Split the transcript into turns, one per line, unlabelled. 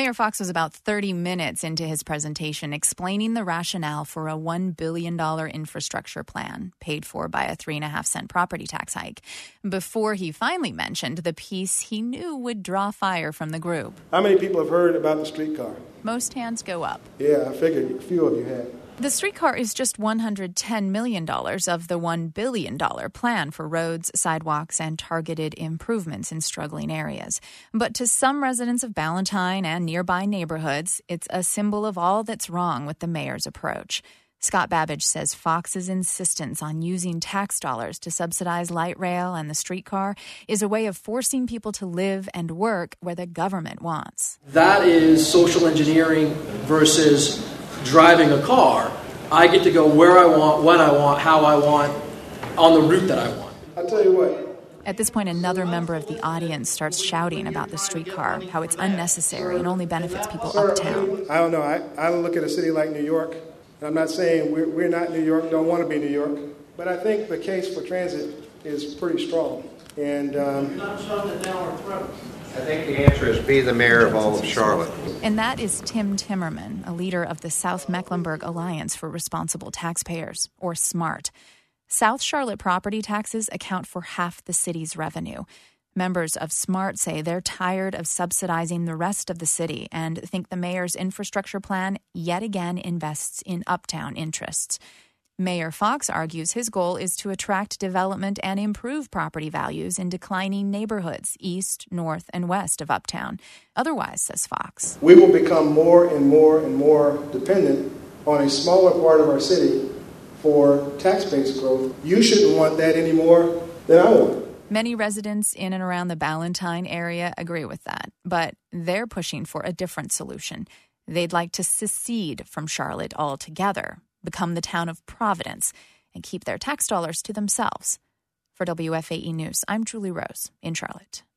Mayor Fox was about 30 minutes into his presentation explaining the rationale for a $1 billion infrastructure plan paid for by a 3.5-cent property tax hike before he finally mentioned the piece he knew would draw fire from the group.
How many people have heard about the streetcar?
Most hands go up.
Yeah, I figured a few of you had.
The streetcar is just $110 million of the $1 billion plan for roads, sidewalks, and targeted improvements in struggling areas. But to some residents of Ballantyne and nearby neighborhoods, it's a symbol of all that's wrong with the mayor's approach. Scott Babbage says Fox's insistence on using tax dollars to subsidize light rail and the streetcar is a way of forcing people to live and work where the government wants.
That is social engineering versus driving a car. I get to go where I want, when I want, how I want, on the route that I want.
I'll tell you what.
At this point, another member of the audience starts shouting about the streetcar, how it's unnecessary and only benefits people uptown.
I don't know. I look at a city like New York, and I'm not saying we're not New York, don't want to be New York, but I think the case for transit is pretty strong. And
not shoved it down our throats.
I think the answer is be the mayor of all of Charlotte.
And that is Tim Timmerman, a leader of the South Mecklenburg Alliance for Responsible Taxpayers, or SMART. South Charlotte property taxes account for half the city's revenue. Members of SMART say they're tired of subsidizing the rest of the city and think the mayor's infrastructure plan yet again invests in uptown interests. Mayor Fox argues his goal is to attract development and improve property values in declining neighborhoods east, north, and west of uptown. Otherwise, says Fox,
we will become more and more and more dependent on a smaller part of our city for tax-based growth. You shouldn't want that any more than I want.
Many residents in and around the Ballantyne area agree with that, but they're pushing for a different solution. They'd like to secede from Charlotte altogether, become the town of Providence, and keep their tax dollars to themselves. For WFAE News, I'm Julie Rose in Charlotte.